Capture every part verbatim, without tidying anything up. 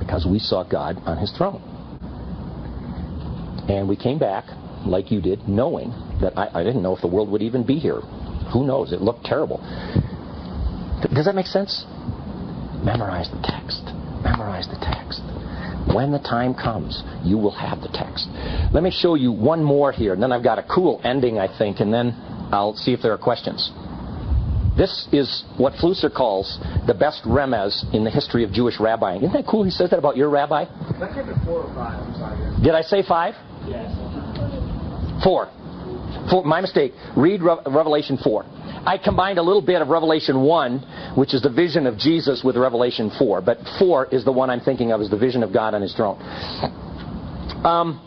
because we saw God on his throne. And we came back, like you did, knowing that I, I didn't know if the world would even be here. Who knows? It looked terrible. Does that make sense? Memorize the text. Memorize the text. When the time comes, you will have the text. Let me show you one more here, and then I've got a cool ending, I think, and then I'll see if there are questions. This is what Flusser calls the best remez in the history of Jewish rabbiing. Isn't that cool? He says that about your rabbi. That came to four or five. I'm sorry. Did I say five? Yes. Four. Four. My mistake. Read Re- Revelation four. I combined a little bit of Revelation one, which is the vision of Jesus, with Revelation four. But four is the one I'm thinking of as the vision of God on his throne. Um,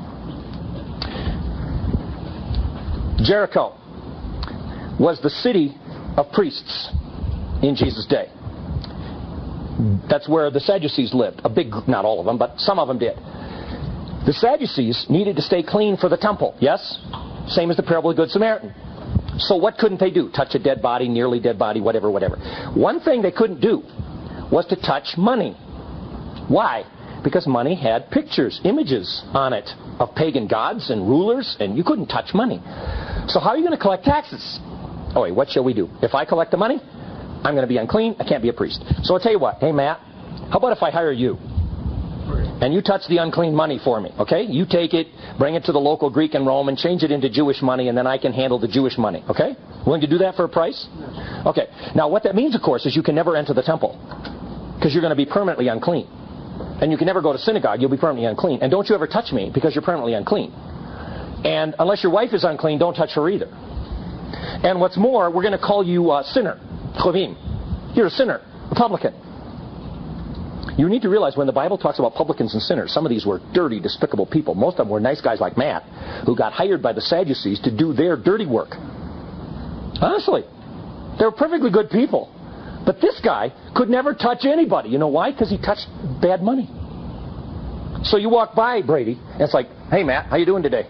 Jericho was the city of priests in Jesus' day. That's where the Sadducees lived. A big, not all of them, but some of them did. The Sadducees needed to stay clean for the temple, yes? Same as the parable of the Good Samaritan. So what couldn't they do? Touch a dead body, nearly dead body, whatever, whatever. One thing they couldn't do was to touch money. Why? Because money had pictures, images on it of pagan gods and rulers, and you couldn't touch money. So how are you going to collect taxes? Oh, wait, what shall we do? If I collect the money, I'm going to be unclean. I can't be a priest. So I'll tell you what. Hey, Matt, how about if I hire you? And you touch the unclean money for me, okay? You take it, bring it to the local Greek and Rome, and change it into Jewish money, and then I can handle the Jewish money, okay? Willing to do that for a price? Okay. Now, what that means, of course, is you can never enter the temple, because you're going to be permanently unclean. And you can never go to synagogue. You'll be permanently unclean. And don't you ever touch me, because you're permanently unclean. And unless your wife is unclean, don't touch her either. And what's more, we're going to call you a sinner. Chovim. You're a sinner. A publican. You need to realize when the Bible talks about publicans and sinners, some of these were dirty, despicable people. Most of them were nice guys like Matt, who got hired by the Sadducees to do their dirty work. Honestly. They were perfectly good people. But this guy could never touch anybody. You know why? Because he touched bad money. So you walk by Brady, and it's like, hey Matt, how you doing today?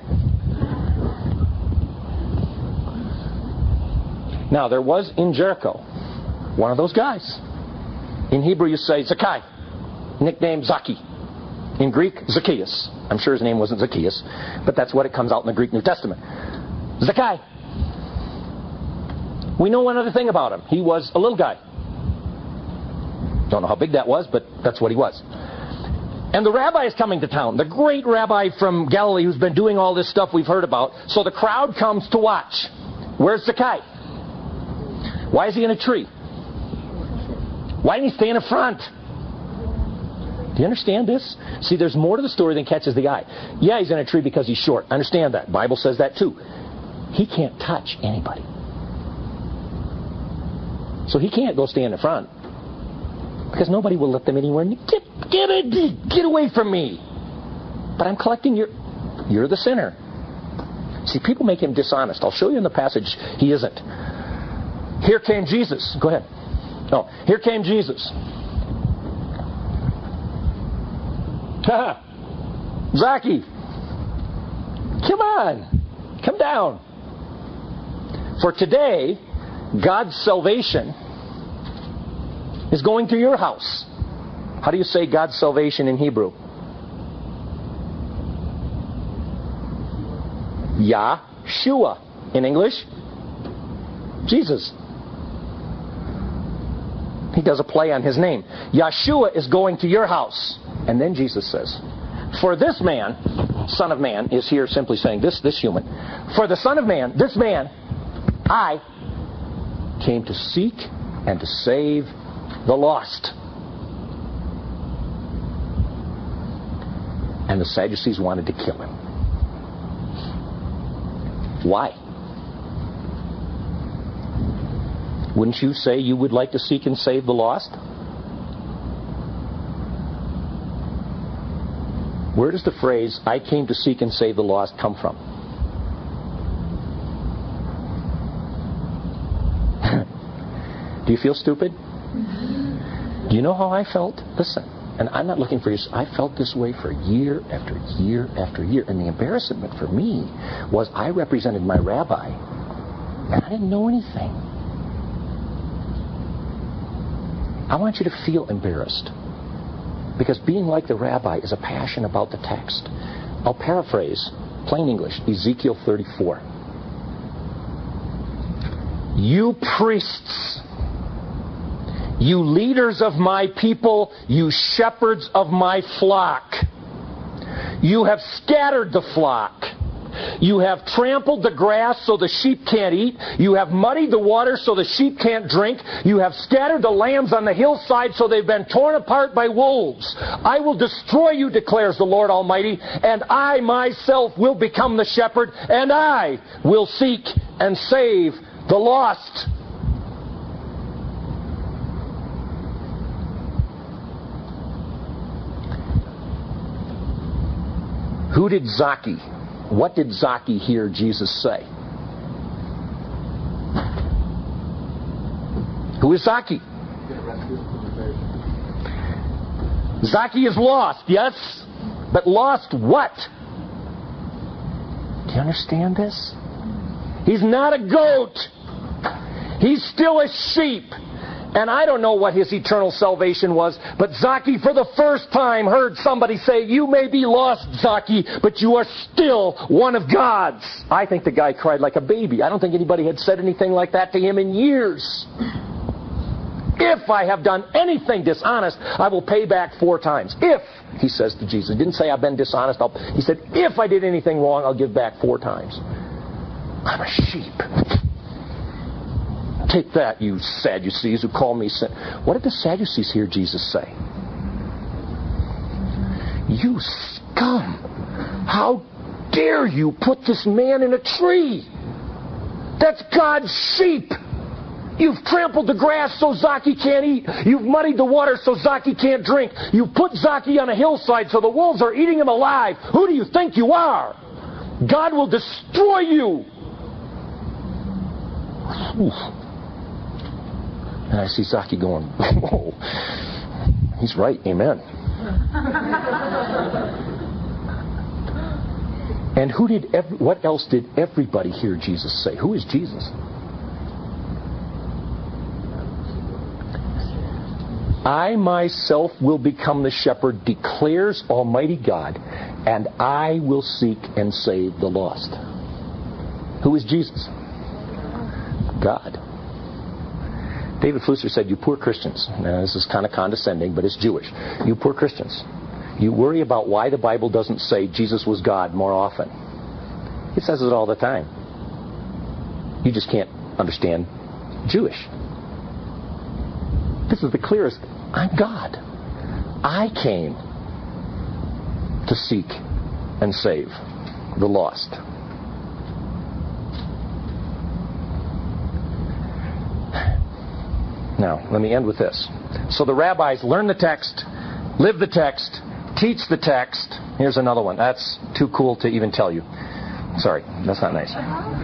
Now, there was in Jericho one of those guys. In Hebrew you say Zacchaeus, nicknamed Zaki. In Greek, Zacchaeus. I'm sure his name wasn't Zacchaeus, but that's what it comes out in the Greek New Testament. Zacchaeus. We know one other thing about him. He was a little guy. Don't know how big that was, but that's what he was. And the rabbi is coming to town, the great rabbi from Galilee who's been doing all this stuff we've heard about. So the crowd comes to watch. Where's Zacchaeus? Why is he in a tree? Why didn't he stay in the front? Do you understand this? See, there's more to the story than catches the eye. Yeah, he's in a tree because he's short. Understand that. Bible says that too. He can't touch anybody. So he can't go stay in the front. Because nobody will let them anywhere. Get, get, it, get away from me. But I'm collecting your... You're the sinner. See, people make him dishonest. I'll show you in the passage he isn't. Here came Jesus. Go ahead. No, here came Jesus. Zaki, come on. Come down. For today, God's salvation is going to your house. How do you say God's salvation in Hebrew? Yahshua. In English? Jesus. He does a play on his name. Yahshua is going to your house. And then Jesus says, for this man, Son of Man, is here simply saying, this, this human. For the Son of Man, this man, I came to seek and to save the lost. And the Sadducees wanted to kill him. Why? Wouldn't you say you would like to seek and save the lost? Where does the phrase, I came to seek and save the lost, come from? Do you feel stupid? Do you know how I felt? Listen, and I'm not looking for you. I felt this way for year after year after year. And the embarrassment for me was I represented my rabbi, and I didn't know anything. I want you to feel embarrassed. Because being like the rabbi is a passion about the text. I'll paraphrase, plain English, Ezekiel thirty-four. You priests, you leaders of my people, you shepherds of my flock, you have scattered the flock. You have trampled the grass so the sheep can't eat. You have muddied the water so the sheep can't drink. You have scattered the lambs on the hillside so they've been torn apart by wolves. I will destroy you, declares the Lord Almighty, and I myself will become the shepherd, and I will seek and save the lost. Who did Zaki, what did Zaki hear Jesus say? Who is Zaki? Zaki is lost, yes? But lost what? Do you understand this? He's not a goat. He's still a sheep. And I don't know what his eternal salvation was, but Zaki for the first time heard somebody say, you may be lost, Zaki, but you are still one of God's. I think the guy cried like a baby. I don't think anybody had said anything like that to him in years. If I have done anything dishonest, I will pay back four times. If, he says to Jesus. He didn't say I've been dishonest. I'll, he said, if I did anything wrong, I'll give back four times. I'm a sheep. Take that, you Sadducees who call me sin. What did the Sadducees hear Jesus say? You scum! How dare you put this man in a tree? That's God's sheep! You've trampled the grass so Zaki can't eat. You've muddied the water so Zaki can't drink. You've put Zaki on a hillside so the wolves are eating him alive. Who do you think you are? God will destroy you! Oof. And I see Zaki going, whoa, he's right, amen. And who did? Every, what else did everybody hear Jesus say? Who is Jesus? I myself will become the shepherd, declares Almighty God, and I will seek and save the lost. Who is Jesus? God. David Flusser said, you poor Christians, now this is kind of condescending, but it's Jewish. You poor Christians, you worry about why the Bible doesn't say Jesus was God more often. It says it all the time. You just can't understand Jewish. This is the clearest. I'm God. I came to seek and save the lost. Now, let me end with this. So the rabbis learn the text, live the text, teach the text. Here's another one. That's too cool to even tell you. Sorry, that's not nice.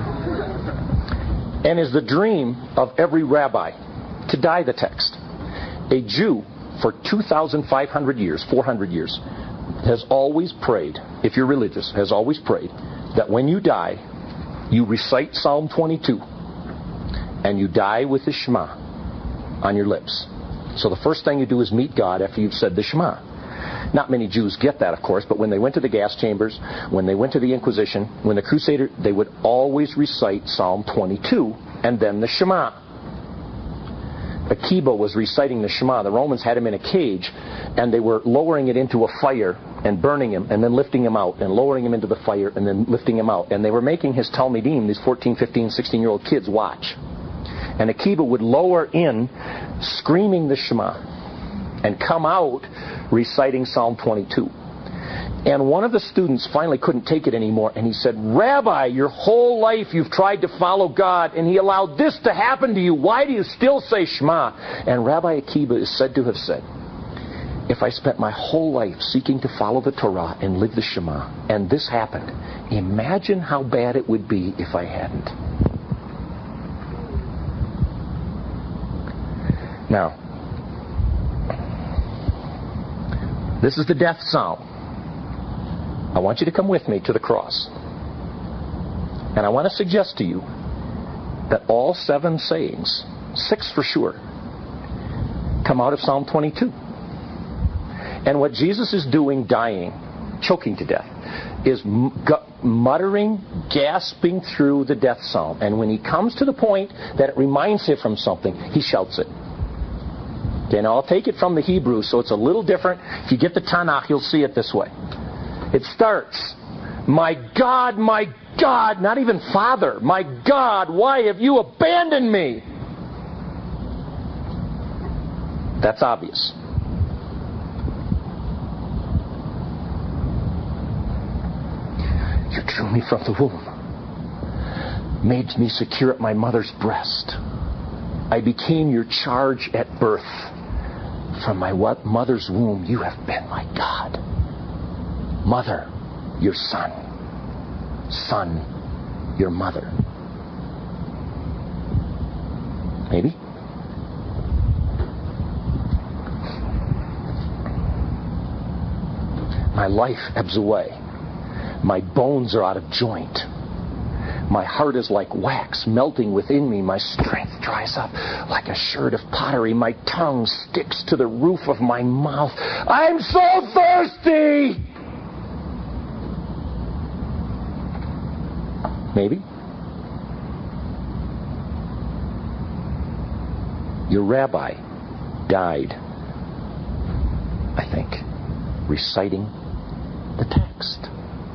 And is the dream of every rabbi to die the text. A Jew for two thousand five hundred years, four hundred years, has always prayed, if you're religious, has always prayed that when you die, you recite Psalm twenty-two and you die with the Shema on your lips. So the first thing you do is meet God after you've said the Shema. Not many Jews get that, of course, but when they went to the gas chambers, when they went to the Inquisition, when the Crusader, they would always recite Psalm twenty-two and then the Shema. Akiba was reciting the Shema. The Romans had him in a cage, and they were lowering it into a fire and burning him, and then lifting him out, and lowering him into the fire, and then lifting him out. And they were making his Talmidim, these fourteen, fifteen, sixteen-year-old kids, watch. And Akiba would lower in, screaming the Shema, and come out reciting Psalm twenty-two. And one of the students finally couldn't take it anymore, and he said, Rabbi, your whole life you've tried to follow God, and He allowed this to happen to you. Why do you still say Shema? And Rabbi Akiba is said to have said, if I spent my whole life seeking to follow the Torah and live the Shema, and this happened, imagine how bad it would be if I hadn't. Now, this is the death psalm. I want you to come with me to the cross. And I want to suggest to you that all seven sayings, six for sure, come out of Psalm twenty-two. And what Jesus is doing, dying, choking to death, is muttering, gasping through the death psalm. And when he comes to the point that it reminds him from something, he shouts it. Okay, now I'll take it from the Hebrew, so it's a little different. If you get the Tanakh, you'll see it this way. It starts, "My God, my God," not even Father, "my God, why have you abandoned me?" That's obvious. You drew me from the womb, made me secure at my mother's breast. I became your charge at birth. From my mother's womb, you have been my God. Mother, your son. Son, your mother. Maybe? My life ebbs away. My bones are out of joint. My heart is like wax melting within me. My strength dries up like a sherd of pottery. My tongue sticks to the roof of my mouth. I'm so thirsty! Maybe? Your rabbi died, I think, reciting the text.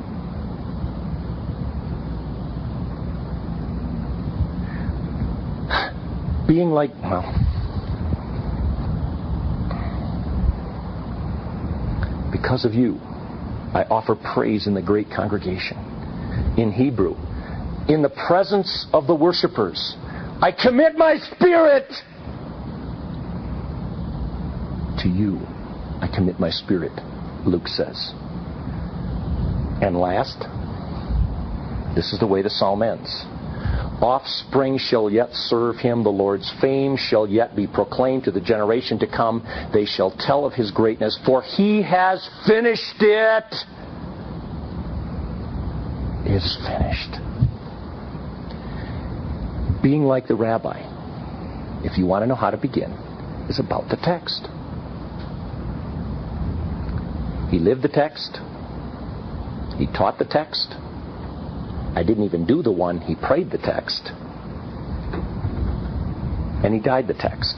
Being like, well, because of you, I offer praise in the great congregation. In Hebrew, in the presence of the worshipers, I commit my spirit. To you, I commit my spirit, Luke says. And last, this is the way the psalm ends. Offspring shall yet serve him. The Lord's fame shall yet be proclaimed to the generation to come. They shall tell of his greatness, for he has finished it. It is finished. Being like the rabbi, if you want to know how to begin, is about the text. He lived the text. He taught the text. I didn't even do the one. He prayed the text. And he died the text.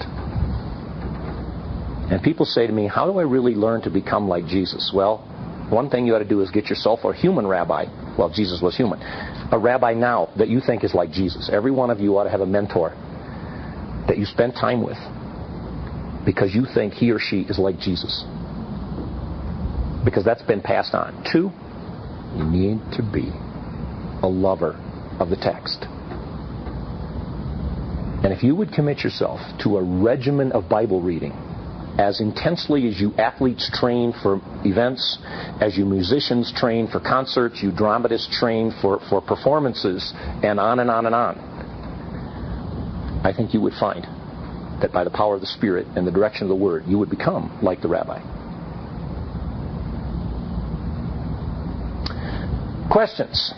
And people say to me, how do I really learn to become like Jesus? Well, one thing you ought to do is get yourself a human rabbi. Well, Jesus was human. A rabbi now that you think is like Jesus. Every one of you ought to have a mentor that you spend time with because you think he or she is like Jesus. Because that's been passed on. Two, you need to be a lover of the text. And if you would commit yourself to a regimen of Bible reading, as intensely as you athletes train for events, as you musicians train for concerts, you dramatists train for, for performances, and on and on and on, I think you would find that by the power of the Spirit and the direction of the Word, you would become like the rabbi. Questions?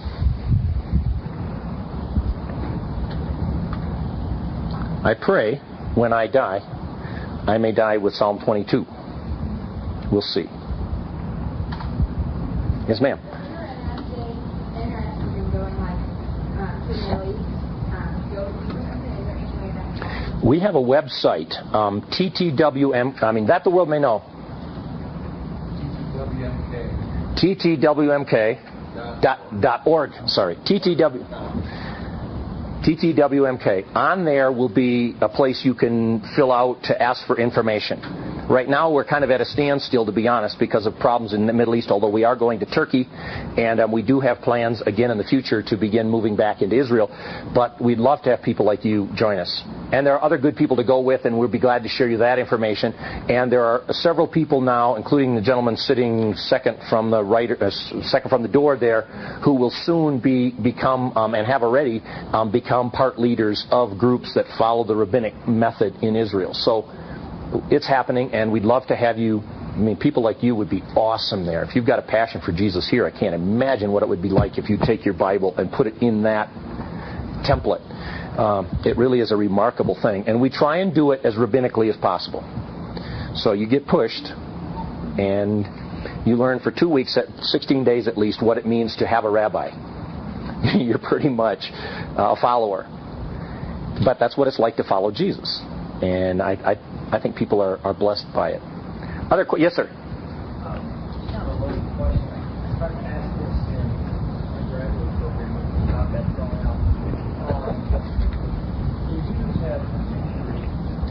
I pray when I die, I may die with Psalm twenty-two. We'll see. Yes, ma'am. We have a website, um, T T W M, I mean, that the world may know. T T W M K dot, dot org, sorry. T T W... T T W M K. On there will be a place you can fill out to ask for information. Right now we're kind of at a standstill, to be honest, because of problems in the Middle East, although we are going to Turkey, and um, we do have plans again in the future to begin moving back into Israel. But we'd love to have people like you join us. And there are other good people to go with, and we'll be glad to share you that information. And there are several people now, including the gentleman sitting second from the right, uh, second from the door there, who will soon be become um, and have already um, become part leaders of groups that follow the rabbinic method in Israel. So it's happening, and we'd love to have you. I mean, people like you would be awesome there. If you've got a passion for Jesus here, I can't imagine what it would be like if you take your Bible and put it in that template. Um, it really is a remarkable thing. And we try and do it as rabbinically as possible. So you get pushed, and you learn for two weeks, at sixteen days at least, what it means to have a rabbi. You're pretty much a follower. But that's what it's like to follow Jesus. And I, I, I think people are, are blessed by it. Other qu- yes, sir. Um, kind of a loaded question. I started to ask this in my graduate program about that going out. Um, the Jews have centuries.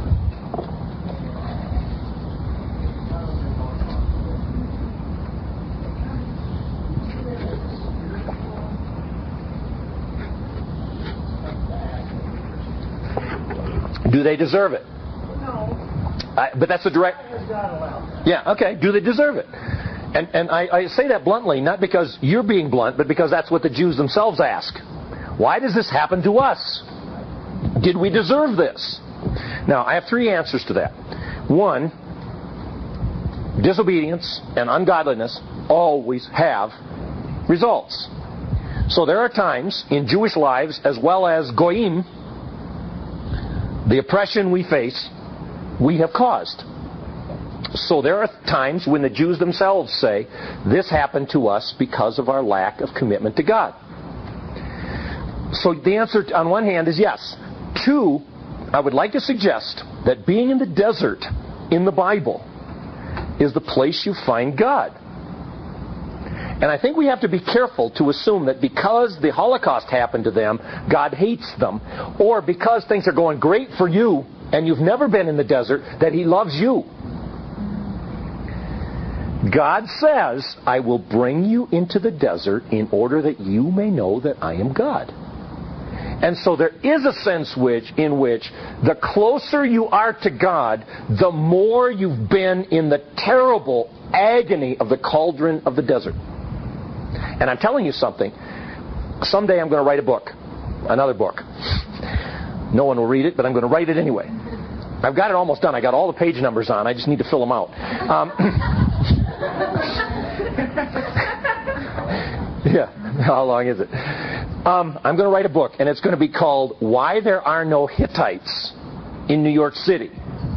Do they deserve it? No. I, but that's a direct... Has God allowed? Yeah, okay. Do they deserve it? And, and I, I say that bluntly, not because you're being blunt, but because that's what the Jews themselves ask. Why does this happen to us? Did we deserve this? Now, I have three answers to that. One, disobedience and ungodliness always have results. So there are times in Jewish lives, as well as Goyim, the oppression we face, we have caused. So there are times when the Jews themselves say, this happened to us because of our lack of commitment to God. So the answer on one hand is yes. Two, I would like to suggest that being in the desert in the Bible is the place you find God. And I think we have to be careful to assume that because the Holocaust happened to them, God hates them. Or because things are going great for you and you've never been in the desert, that He loves you. God says, I will bring you into the desert in order that you may know that I am God. And so there is a sense which, in which the closer you are to God, the more you've been in the terrible agony of the cauldron of the desert. And I'm telling you something. Someday I'm going to write a book. Another book. No one will read it, but I'm going to write it anyway. I've got it almost done. I got all the page numbers on. I just need to fill them out. Um, yeah. How long is it? Um, I'm going to write a book, and it's going to be called Why There Are No Hittites in New York City.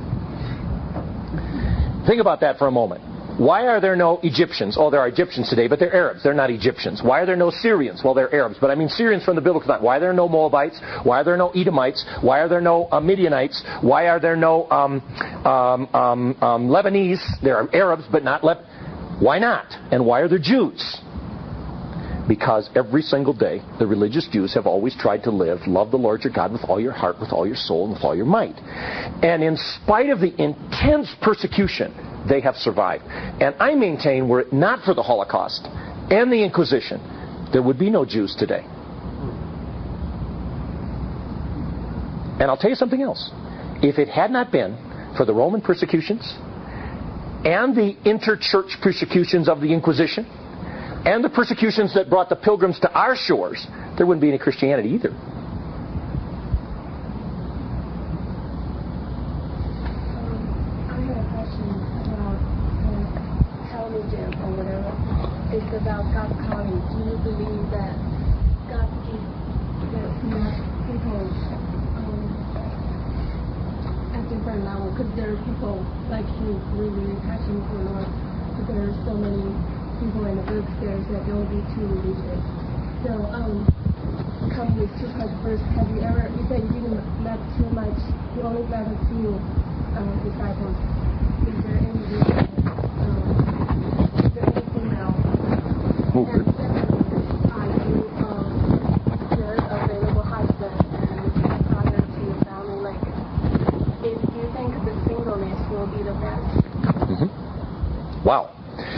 Think about that for a moment. Why are there no Egyptians? Oh, there are Egyptians today, but they're Arabs. They're not Egyptians. Why are there no Syrians? Well, they're Arabs, but I mean Syrians from the biblical time. Why are there no Moabites? Why are there no Edomites? Why are there no uh, Midianites? Why are there no um, um, um, um, Lebanese? There are Arabs, but not Leb. Why not? And why are there Jews? Because every single day, the religious Jews have always tried to live, love the Lord your God with all your heart, with all your soul, and with all your might. And in spite of the intense persecution, they have survived. And I maintain, were it not for the Holocaust and the Inquisition, there would be no Jews today. And I'll tell you something else. If it had not been for the Roman persecutions and the inter-church persecutions of the Inquisition and the persecutions that brought the pilgrims to our shores, there wouldn't be any Christianity either. It's about God's calling. Do you believe that God gives people um, at different levels? Because there are people like you really passionate for the Lord, but there are so many people in the books there that don't be too religious. So, um, come with two parts. First, have you ever? You said you didn't love too much. You only love a few um, disciples. Is there any reason? Um, is there anything else? Move it. And are you um, good, available husband and father to your family? Like, if you think the singleness will be the best? Mm-hmm. Wow.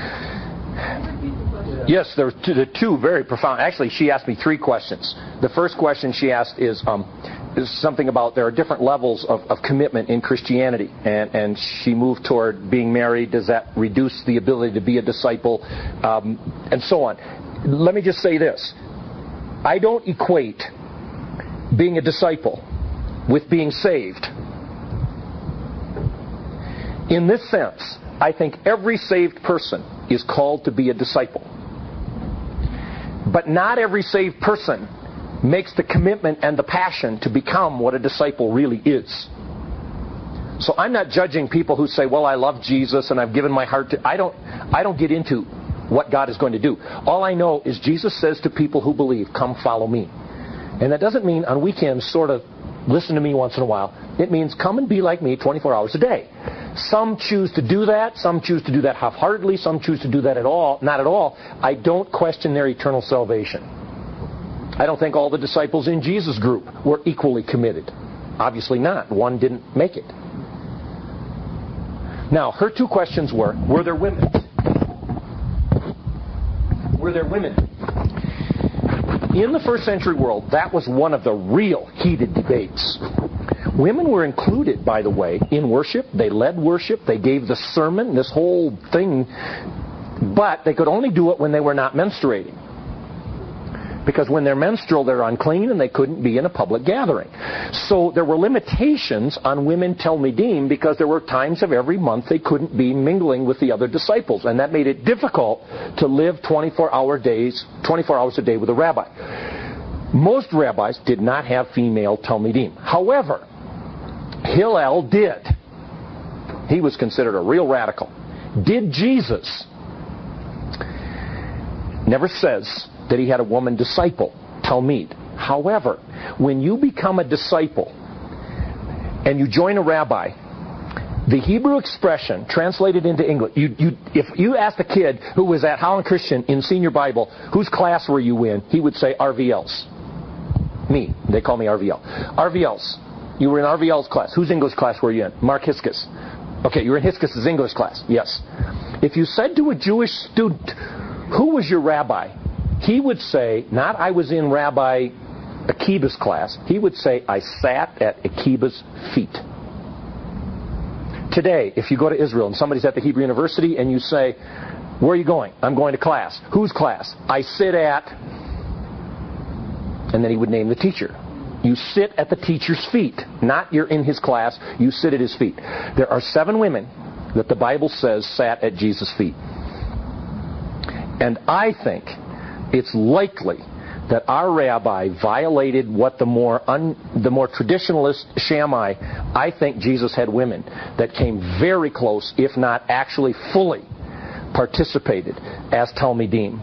Yes, there were two, the two very profound. Actually, she asked me three questions. The first question she asked is, um, is something about there are different levels of, of commitment in Christianity, and, and she moved toward being married. Does that reduce the ability to be a disciple, um, and so on? Let me just say this: I don't equate being a disciple with being saved. In this sense, I think every saved person is called to be a disciple. But not every saved person makes the commitment and the passion to become what a disciple really is. So I'm not judging people who say, well, I love Jesus and I've given my heart to... I don't, I don't get into what God is going to do. All I know is Jesus says to people who believe, come follow me. And that doesn't mean on weekends sort of listen to me once in a while. It means come and be like me twenty-four hours a day. Some choose to do that. Some choose to do that half-heartedly. Some choose to do that at all. Not at all. I don't question their eternal salvation. I don't think all the disciples in Jesus' group were equally committed. Obviously not. One didn't make it. Now, her two questions were, were there women? Were there women? In the first century world, that was one of the real heated debates. Women were included, by the way, in worship. They led worship. They gave the sermon, this whole thing. But they could only do it when they were not menstruating. Because when they're menstrual, they're unclean and they couldn't be in a public gathering. So there were limitations on women Talmidim because there were times of every month they couldn't be mingling with the other disciples. And that made it difficult to live twenty-four hour days, twenty-four hours a day with a rabbi. Most rabbis did not have female Talmidim. However, Hillel did. He was considered a real radical. Did Jesus? Never says that he had a woman disciple, Talmid. However, when you become a disciple and you join a rabbi, the Hebrew expression translated into English, you, you, if you asked a kid who was at Holland Christian in senior Bible, whose class were you in, he would say R V L's. Me. They call me R V L. R V L's. You were in R V L's class. Whose English class were you in? Mark Hiskis. Okay, you were in Hiskis' English class. Yes. If you said to a Jewish student, who was your rabbi? He would say, not I was in Rabbi Akiba's class. He would say, I sat at Akiba's feet. Today, if you go to Israel and somebody's at the Hebrew University and you say, where are you going? I'm going to class. Whose class? I sit at... And then he would name the teacher. You sit at the teacher's feet. Not you're in his class. You sit at his feet. There are seven women that the Bible says sat at Jesus' feet. And I think it's likely that our rabbi violated what the more un, the more traditionalist Shammai, I think Jesus had women that came very close, if not actually fully participated as Talmidim.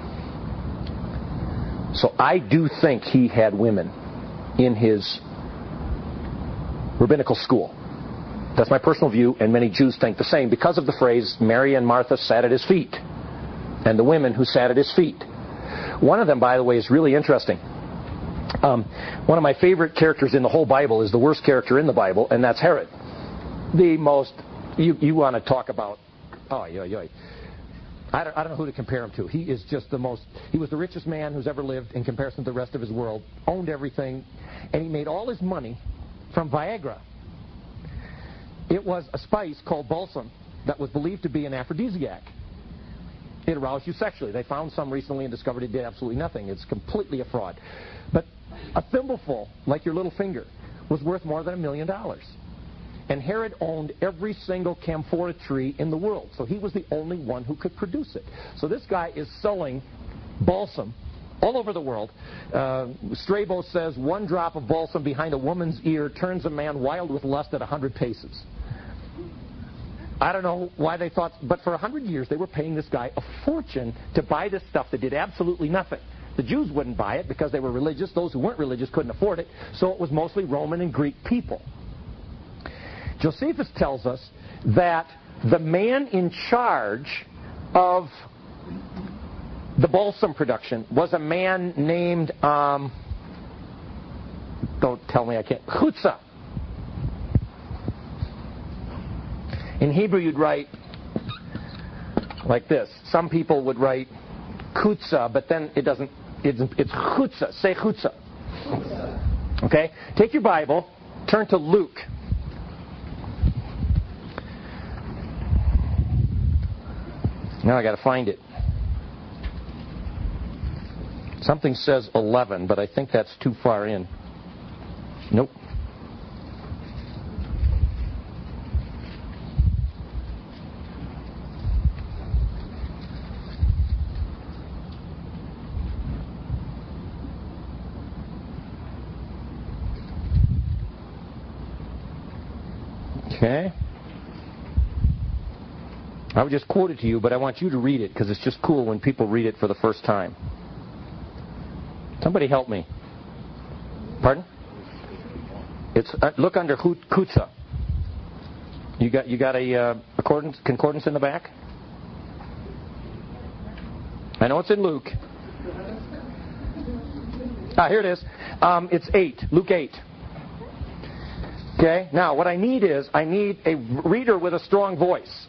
So I do think he had women in his rabbinical school. That's my personal view, and many Jews think the same because of the phrase, Mary and Martha sat at his feet, and the women who sat at his feet. One of them, by the way, is really interesting. Um, one of my favorite characters in the whole Bible is the worst character in the Bible, and that's Herod. The most, you, you want to talk about, oh, yo, yo. I don't, I don't know who to compare him to. He is just the most, he was the richest man who's ever lived in comparison to the rest of his world, owned everything, and he made all his money from Viagra. It was a spice called balsam that was believed to be an aphrodisiac. It aroused you sexually. They found some recently and discovered it did absolutely nothing. It's completely a fraud. But a thimbleful, like your little finger, was worth more than a million dollars. And Herod owned every single camphora tree in the world. So he was the only one who could produce it. So this guy is selling balsam all over the world. Uh, Strabo says one drop of balsam behind a woman's ear turns a man wild with lust at a hundred paces. I don't know why they thought, but for a hundred years they were paying this guy a fortune to buy this stuff that did absolutely nothing. The Jews wouldn't buy it because they were religious. Those who weren't religious couldn't afford it. So it was mostly Roman and Greek people. Josephus tells us that the man in charge of the balsam production was a man named, um, don't tell me I can't, Chutzah. In Hebrew you'd write like this. Some people would write Chutzah, but then it doesn't, it's, it's Chutzah. Say Chutzah. Okay? Take your Bible, turn to Luke. Now I got to find it. Something says eleven, but I think that's too far in. Nope. Okay. I would just quote it to you, but I want you to read it because it's just cool when people read it for the first time. Somebody help me. Pardon? It's uh, look under Kutza. You got you got a uh, concordance, concordance in the back? I know it's in Luke. Ah, here it is. Um, it's eight. Luke eight. Okay. Now, what I need is I need a reader with a strong voice.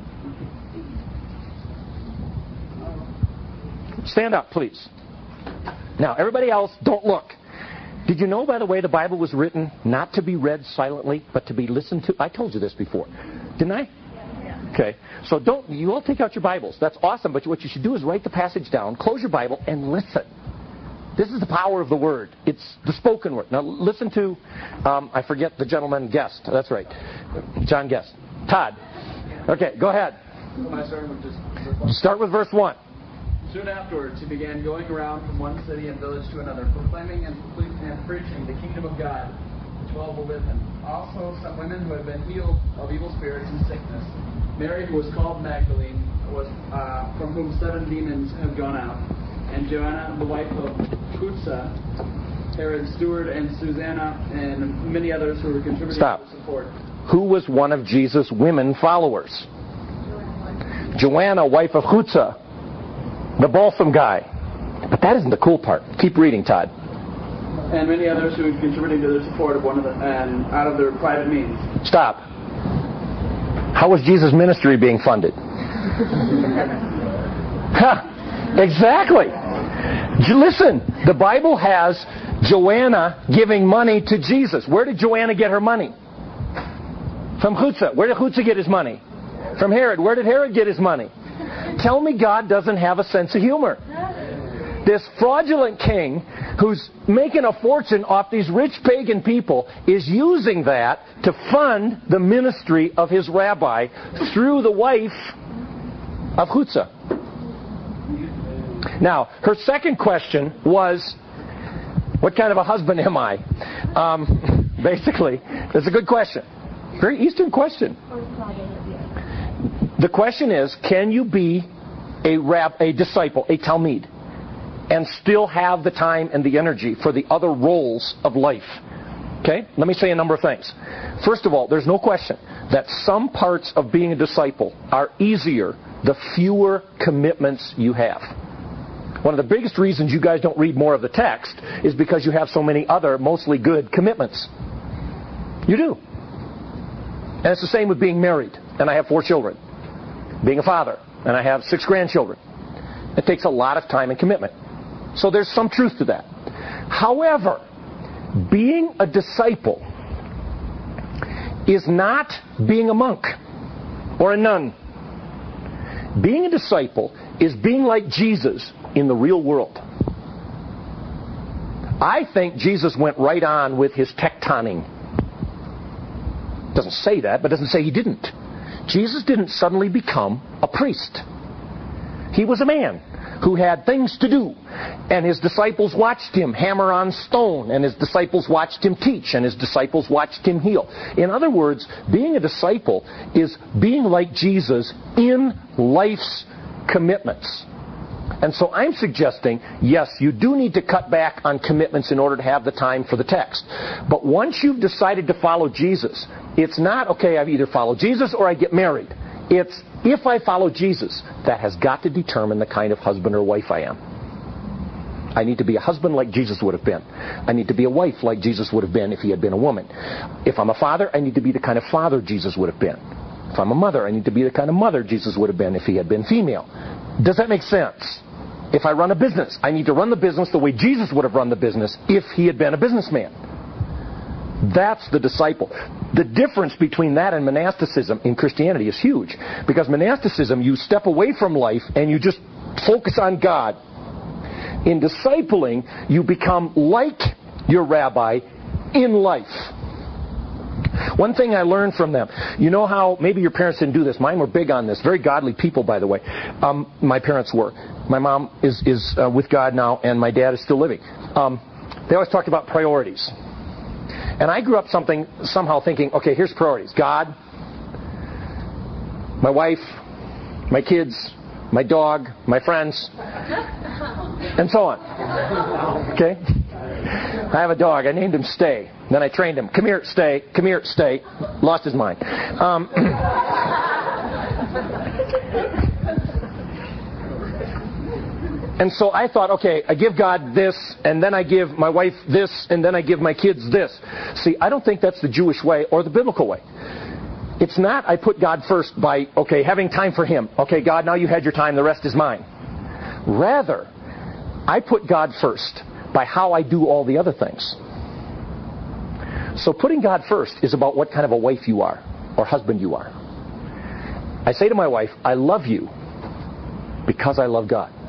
Stand up, please. Now, everybody else, don't look. Did you know, by the way, the Bible was written not to be read silently, but to be listened to? I told you this before. Didn't I? Yeah. Okay. So don't, you all take out your Bibles. That's awesome, but what you should do is write the passage down, close your Bible, and listen. This is the power of the Word. It's the spoken Word. Now, listen to, um, I forget the gentleman Guest. That's right. John Guest. Todd. Okay, go ahead. Start with verse one. Soon afterwards, he began going around from one city and village to another, proclaiming and, and preaching the kingdom of God. The twelve were with him. Also, some women who had been healed of evil spirits and sickness. Mary, who was called Magdalene, was uh, from whom seven demons had gone out. And Joanna, the wife of Kutza, Herod's steward, and Susanna, and many others who were contributing Stop. to support. Who was one of Jesus' women followers? Joanna, wife of Kutza, the balsam guy. But that isn't the cool part. Keep reading, Todd. And many others who were contributing to the support of one of the, and out of their private means. Stop. How was Jesus' ministry being funded? Huh. Exactly. Listen, the Bible has Joanna giving money to Jesus. Where did Joanna get her money? From Kutza. Where did Kutza get his money? From Herod. Where did Herod get his money? Tell me God doesn't have a sense of humor. This fraudulent king who's making a fortune off these rich pagan people is using that to fund the ministry of his rabbi through the wife of Kutza. Now, her second question was, what kind of a husband am I? Um, basically, it's a good question. Very Eastern question. The question is, can you be a rab, a disciple, a Talmid, and still have the time and the energy for the other roles of life? Okay? Let me say a number of things. First of all, there's no question that some parts of being a disciple are easier the fewer commitments you have. One of the biggest reasons you guys don't read more of the text is because you have so many other, mostly good, commitments. You do. And it's the same with being married, and I have four children. Being a father, and I have six grandchildren. It takes a lot of time and commitment. So there's some truth to that. However, being a disciple is not being a monk or a nun. Being a disciple is being like Jesus in the real world. I think Jesus went right on with his tektoning. Doesn't say that, but doesn't say he didn't. Jesus didn't suddenly become a priest. He was a man who had things to do. And his disciples watched him hammer on stone. And his disciples watched him teach. And his disciples watched him heal. In other words, being a disciple is being like Jesus in life's commitments. And so I'm suggesting, yes, you do need to cut back on commitments in order to have the time for the text. But once you've decided to follow Jesus, it's not, okay, I either follow Jesus or I get married. It's, if I follow Jesus, that has got to determine the kind of husband or wife I am. I need to be a husband like Jesus would have been. I need to be a wife like Jesus would have been if he had been a woman. If I'm a father, I need to be the kind of father Jesus would have been. If I'm a mother, I need to be the kind of mother Jesus would have been if he had been female. Does that make sense? If I run a business, I need to run the business the way Jesus would have run the business if he had been a businessman. That's the disciple. The difference between that and monasticism in Christianity is huge. Because monasticism, you step away from life and you just focus on God. In discipling, you become like your rabbi in life. One thing I learned from them, you know how, maybe your parents didn't do this, mine were big on this, very godly people, by the way. Um, my parents were. My mom is, is uh, with God now, and my dad is still living. Um, they always talked about priorities. And I grew up something somehow thinking, okay, here's priorities. God, my wife, my kids, my dog, my friends, and so on. Okay? I have a dog. I named him Stay. Then I trained him. Come here, Stay. Come here, Stay. Lost his mind. Um, and so I thought, okay, I give God this, and then I give my wife this, and then I give my kids this. See, I don't think that's the Jewish way or the biblical way. It's not I put God first by, okay, having time for Him. Okay, God, now you had your time, the rest is mine. Rather, I put God first by how I do all the other things. So putting God first is about what kind of a wife you are, or husband you are. I say to my wife, I love you because I love God.